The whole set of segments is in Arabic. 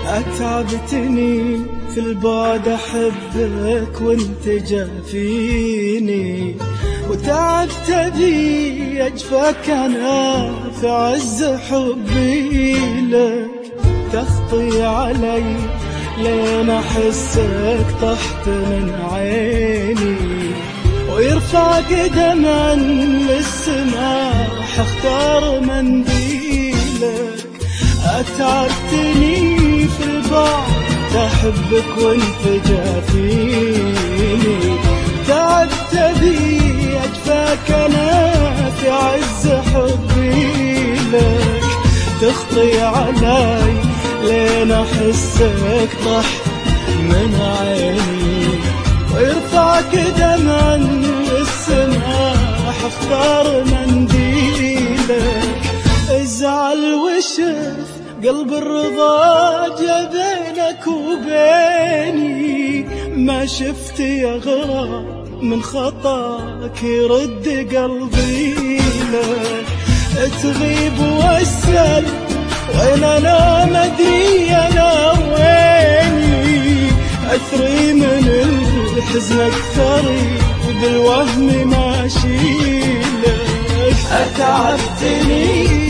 أتعبتني في البعد أحبك وانت جافيني، وتعبت بي أجفاك أنا في عز حبي لك. تخطي علي لين أحسك طحت من عيني، ويرفع قدما للسماء اختار منديلك. أتعبتني في البعد أحبك وانت جافيني، تعبت بي أجفاك أنا في عز حبي لك. تخطي علي لين أحسك طحت من عيني، ويرفع قدما للسماء اختار منديلك. ازعل وشف قلب الرضا جا بينك وبيني، ما شفت يا غرام من خطاك يرد قلبي لك. تغيب واسأل وين انا مدري انا ويني، اثري من الحزن اكثري بالوهم ماشي لك. أتعبتني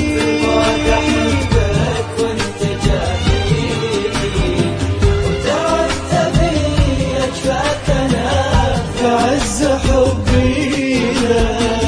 أحبك وانت جافيني، وتعبت بي أجفاك أنا في عز حبي لك.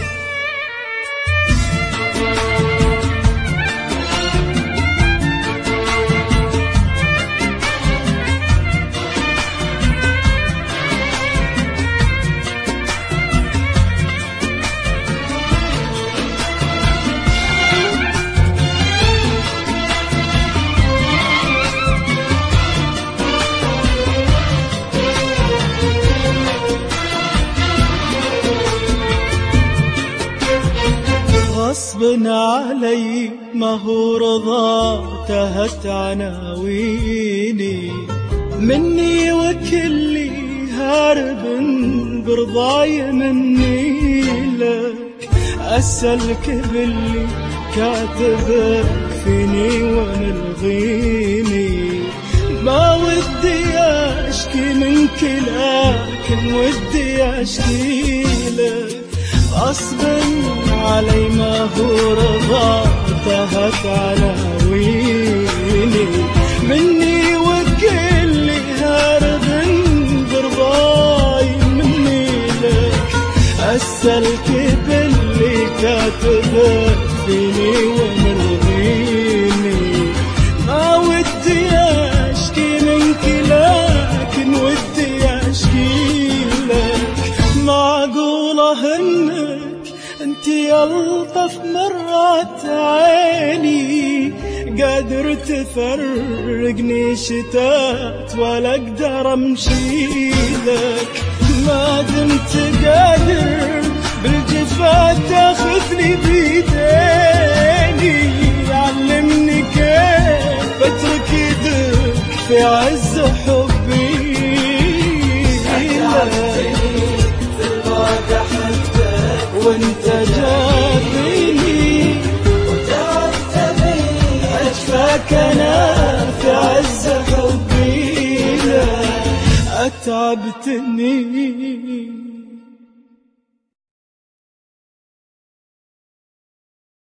غصب علي ما هو رضا تهت عناويني، مني وكلي هارب برضاي مني لك. أسألك باللي كاتبك فيني ونلغيني، ما ودي أشكي منك لكن ودي أشكي لك. غصب علي ما هو رضا تهت عناويني، مني وكلي هارب برضاي مني لك. أسألك باللي كاتبك فيني وملغيني، ما ودي أشكي منك لكن ودي أشكي لك. معقولة إنك انت يلطف مرات عيني، قادر تفرقني شتات ولا اقدر امشي لك. ما دمت قادر بالجفاء تاخذني بيديني، علمني كيف اترك يدك في عز حبي وانت جافيني، وتعبت بي أجفاك أنا في عز حبي لك. أتعبتني